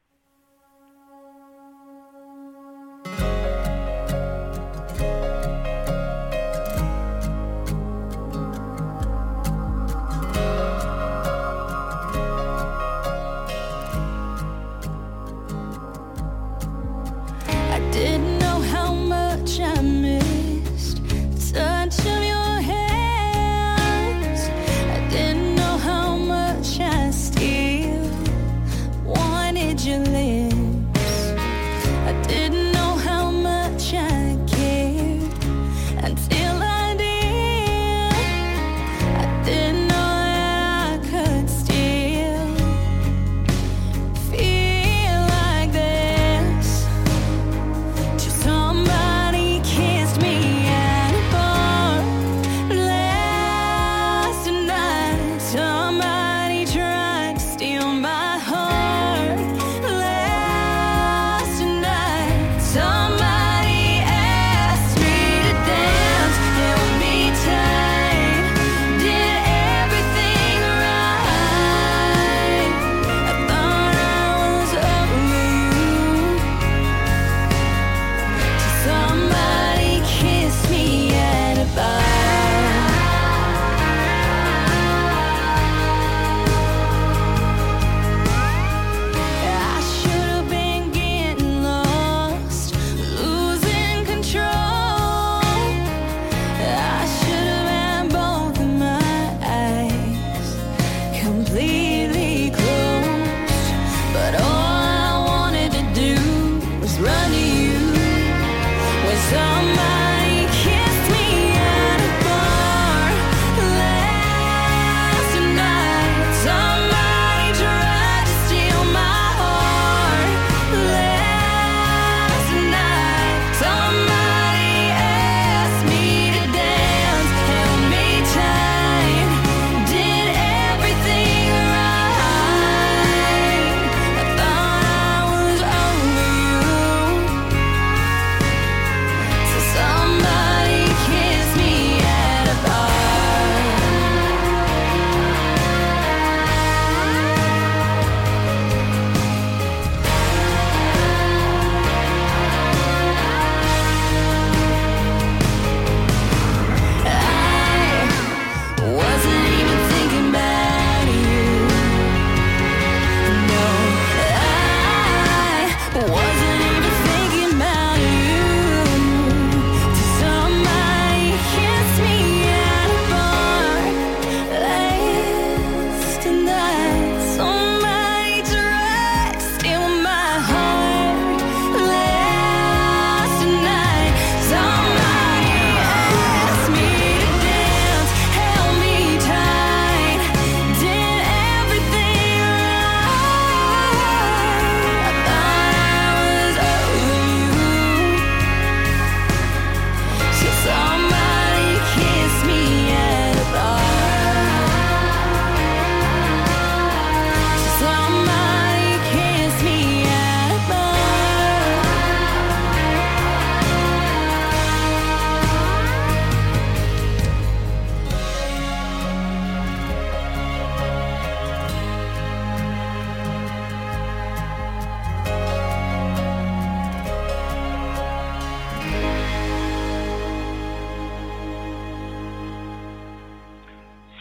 I missed the touch of your hands. I didn't know how much I still wanted your lips. I didn't know how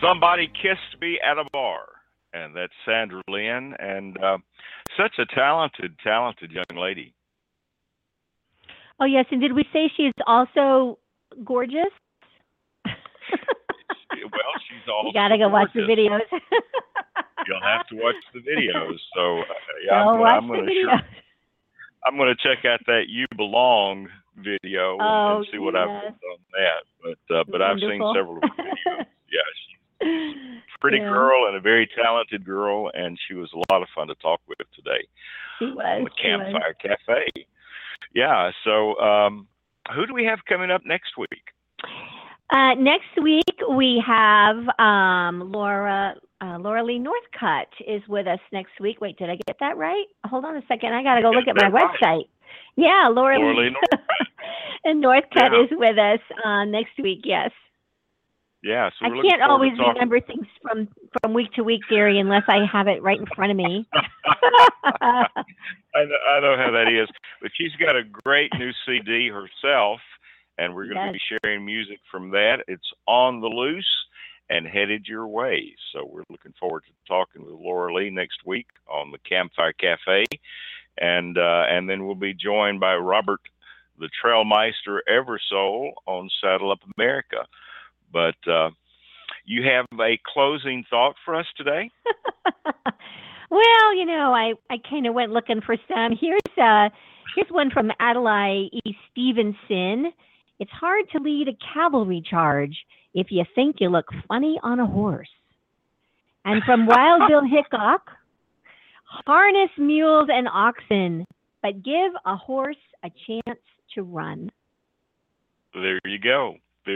Somebody Kissed Me at a Bar. And that's Sandra Lynn, and such a talented young lady. Oh, yes. And did we say she's also gorgeous? Well, she's also You got to go gorgeous. watch the videos. You'll have to watch the videos. So, I'm going to check out that You Belong video and see what I've done on that. But I've seen several of her videos. Yeah, she's a pretty girl and a very talented girl, and she was a lot of fun to talk with today. She was. On the Campfire Cafe. Yeah, so who do we have coming up next week? Next week we have Laura Lee Northcutt is with us next week. Wait, did I get that right? Hold on a second. I got to go look at my website. Yeah, Laura Lee Northcutt. And Northcutt is with us next week, yes. Yeah, so I can't always remember things from week to week, Gary, unless I have it right in front of me. I know how that is. But she's got a great new CD herself, and we're going to be sharing music from that. It's On the Loose and Headed Your Way. So we're looking forward to talking with Laura Lee next week on the Campfire Cafe. And then we'll be joined by Robert the Trailmeister Eversole on Saddle Up America. But you have a closing thought for us today? Well, I kind of went looking for some. Here's one from Adelaide E. Stevenson. It's hard to lead a cavalry charge if you think you look funny on a horse. And from Wild Bill Hickok, harness mules and oxen, but give a horse a chance to run. There you go.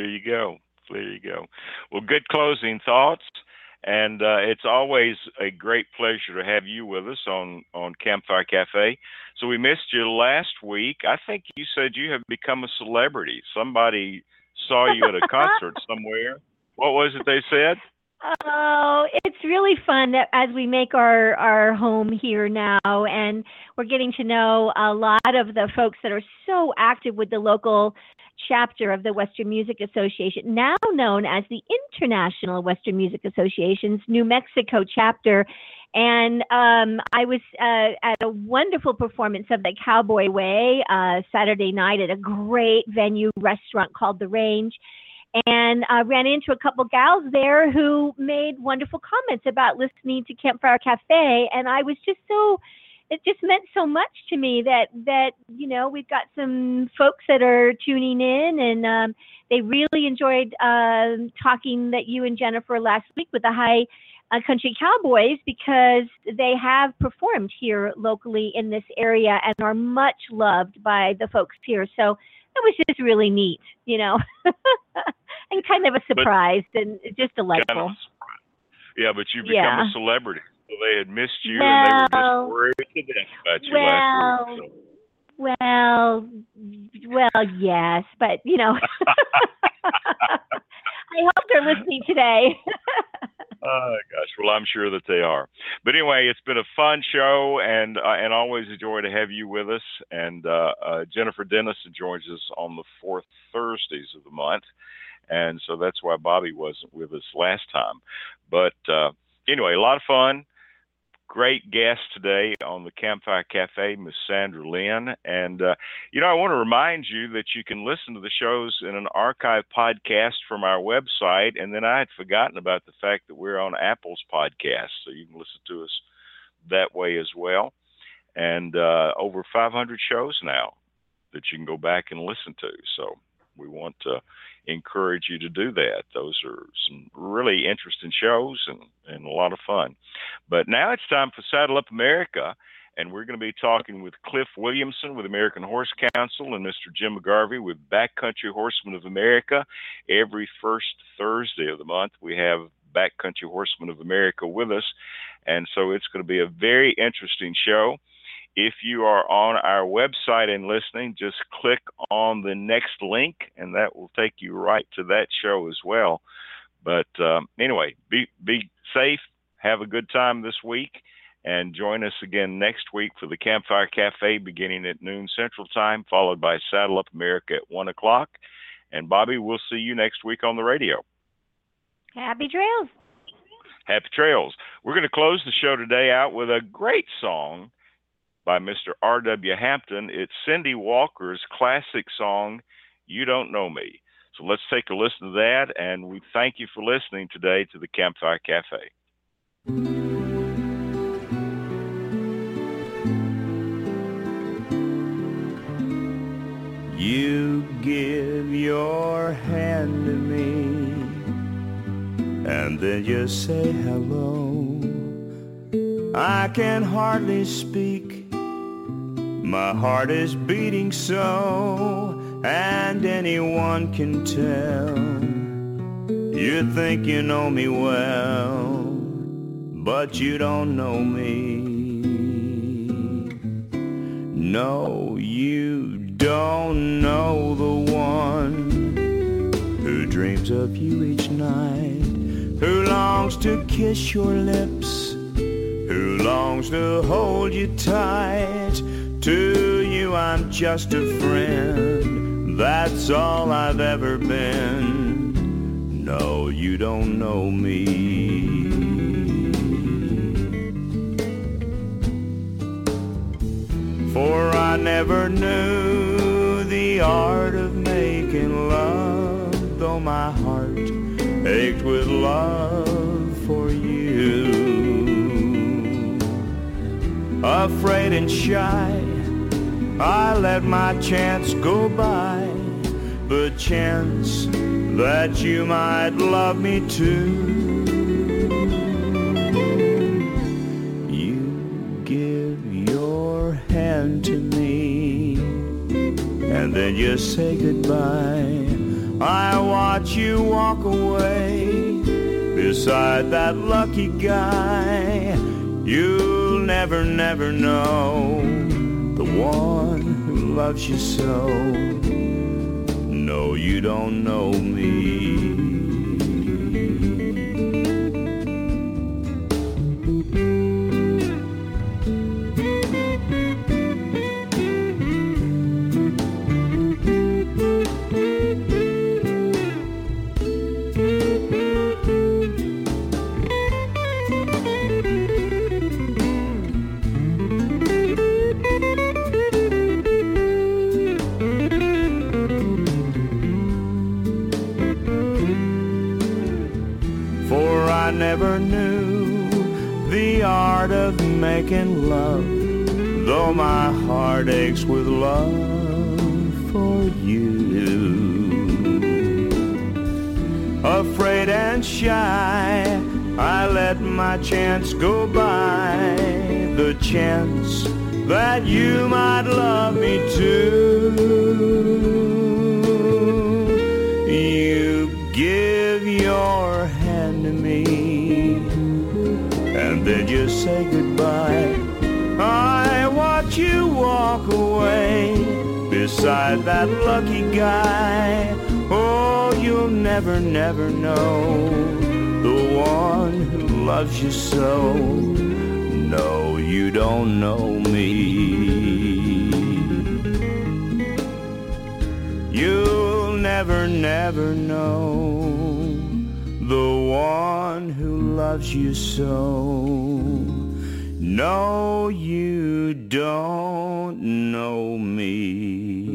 Well, good closing thoughts. And it's always a great pleasure to have you with us on Campfire Cafe. So we missed you last week. I think you said you have become a celebrity. Somebody saw you at a concert somewhere. What was it they said? Oh, it's really fun that as we make our home here now, and we're getting to know a lot of the folks that are so active with the local chapter of the Western Music Association, now known as the International Western Music Association's New Mexico chapter. And I was at a wonderful performance of the Cowboy Way Saturday night at a great venue restaurant called The Range. And I ran into a couple gals there who made wonderful comments about listening to Campfire Cafe. And I was just it just meant so much to me that we've got some folks that are tuning in, and they really enjoyed talking that you and Jennifer last week with the High Country Cowboys, because they have performed here locally in this area and are much loved by the folks here. So it was just really neat, and kind of a surprise and just delightful. Kind of yeah, but you become a celebrity. So they had missed you, and they were just worried to death about you last week. So. Well, yes, but I hope they're listening today. Oh gosh, well, I'm sure that they are. But anyway, it's been a fun show, and always a joy to have you with us. And Jennifer Dennis joins us on the fourth Thursdays of the month, and so that's why Bobby wasn't with us last time. But anyway, a lot of fun. Great guest today on the Campfire Cafe, Miss Sandra Lynn. And, I want to remind you that you can listen to the shows in an archive podcast from our website. And then I had forgotten about the fact that we're on Apple's podcast, so you can listen to us that way as well. And over 500 shows now that you can go back and listen to. So we want to encourage you to do that. Those are some really interesting shows and a lot of fun. But now it's time for Saddle Up America, and we're going to be talking with Cliff Williamson with American Horse Council and Mr. Jim McGarvey with Backcountry Horsemen of America. Every first Thursday of the month, we have Backcountry Horsemen of America with us, and so it's going to be a very interesting show. If you are on our website and listening, just click on the next link, and that will take you right to that show as well. But anyway, be safe, have a good time this week, and join us again next week for the Campfire Cafe beginning at noon Central Time, followed by Saddle Up America at 1 o'clock. And Bobby, we'll see you next week on the radio. Happy trails. Happy trails. We're going to close the show today out with a great song by Mr. R.W. Hampton. It's Cindy Walker's classic song, You Don't Know Me. So let's take a listen to that, and we thank you for listening today to the Campfire Cafe. You give your hand to me, and then you say hello. I can hardly speak, my heart is beating so, and anyone can tell. You think you know me well, but you don't know me. No, you don't know the one who dreams of you each night, who longs to kiss your lips, who longs to hold you tight. To you I'm just a friend, that's all I've ever been. No, you don't know me. For I never knew the art of making love, though my heart ached with love for you. Afraid and shy, I let my chance go by, the chance that you might love me too. You give your hand to me, and then you say goodbye. I watch you walk away beside that lucky guy. You'll never, never know the one who loves you so. No, you don't know me. I never knew the art of making love, though my heart aches with love for you. Afraid and shy, I let my chance go by, the chance that you might love me too. You give your hand to me, and then you say goodbye. I watch you walk away beside that lucky guy. Oh, you'll never, never know the one who loves you so. No, you don't know me. You'll never, never know the one who loves you so. No, you don't know me.